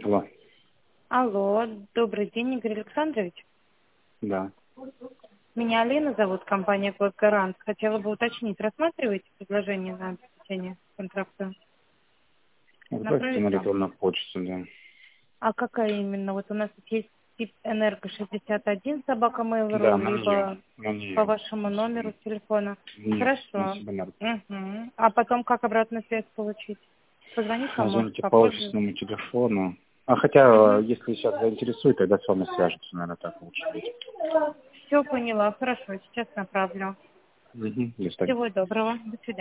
Алло. Алло, добрый день, Игорь Александрович. Да. Меня Алина зовут, компания «Код Гарант». Хотела бы уточнить, рассматриваете предложение на обеспечение контракта? Отправьте на Направить вам? электронную почту, да. А какая именно? Вот у нас тут есть тип энерго 61 собака Да, Mail.ru, на нее. либо На по нее. вашему номеру телефона. Нет, на Хорошо. себя Угу. А потом как обратную связь получить? Позвонить вам, может, Звоните по попозже? офисному телефону. А хотя, Угу. если сейчас заинтересует, тогда с вами свяжутся, наверное, так лучше будет. Все поняла, хорошо, сейчас направлю. Угу. До свидания. Всего доброго, до свидания.